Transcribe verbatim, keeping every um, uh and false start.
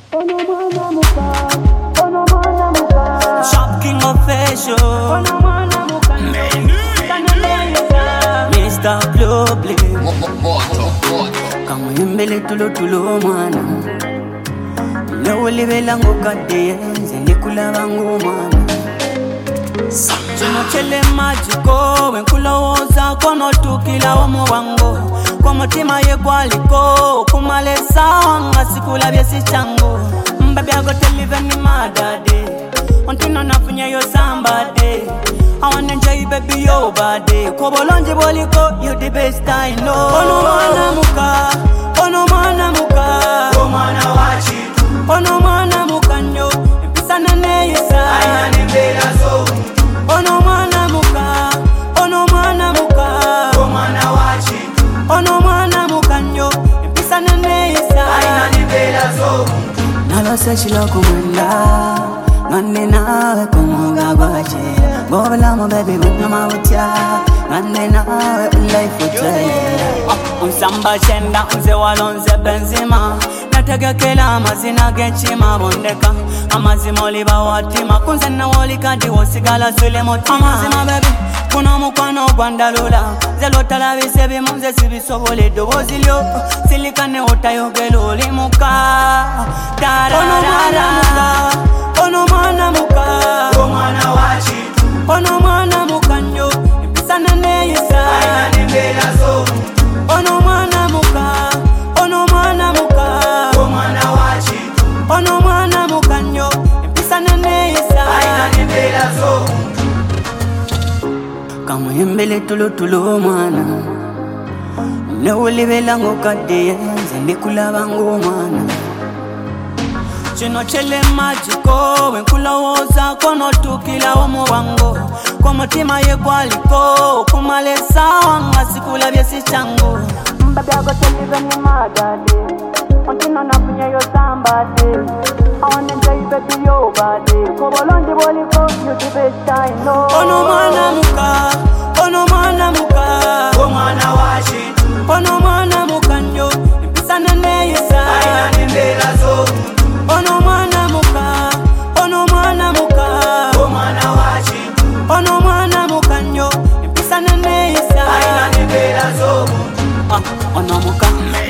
Ono mwana muka, ono mwana muka. Shop King official. Ono mwana muka. mister Global. Kama yimbele tulo tulo mwana. Newuli belango kade nzende kula bangu mwana. Chino chele majiko wenkula woza kono tukila omo wango. Kwa mutima ye kwaliko kumalesa wanga sikula byesi chango. Mbabi ago telive ni madade ontino nafunya yo somebody. I wanna enjoy baby your body. Kobolonje boliko you the best I know. Ono mwana muka, ono mwana muka, o mwana wachitu. ono mwana muka nyo mpisa nene yesa. Aina nembela so. Ono mwana muka, ono mwana muka, o mwana wachitu. ono mwana muka nyo mpisa nene yesa. Aina nembela so. Nalo sechilo kumenda ngane nawe kumuga gwaje. Gobela mo baby with my utia ngane nawe life utaya. Unsamba chenda unze walonze benzima. Natega kela mazina genchima bondeka. Amazima oliba watima kunze na wolika di wosigala sule motima. Amazima baby kuno mukwano gwandalula. Zelo talabise bimunze sibisobole dobozilyo. Silikane otayogelo olimuka. Ono mwana muka, ono mwana muka, o mwana wachitu. Ono mwana muka nyo mpisa nene yesa. Aina nembela so. Ono mwana muka, ono mwana muka, o mwana wachitu. ono mwana muka nyo mpisa nene yesa. Aina nembela so. Kama yimbele tulo tulo mwana. Newuli belango kade nzende kula bangu mwana. Chino chele majiko wenkula woza kono tukila omo wango. Kwa mutima ye kwaliko kumalesa wanga sikula byesi chango. mbabi ago telive ni madade ontino nafunya yo somebody. I wanna enjoy baby your body. Kobolonje boliko you the best I know. Ono mwana muka, ono mwana muka, o mwana wachitu. ono mwana muka nyo mpisa nene yesa. Aina nembela so. Ono mwana muka, ono mwana muka, o mwana wachitu. ono mwana muka nyo mpisa nene yesa. Aina nembela so. Ah, ono muka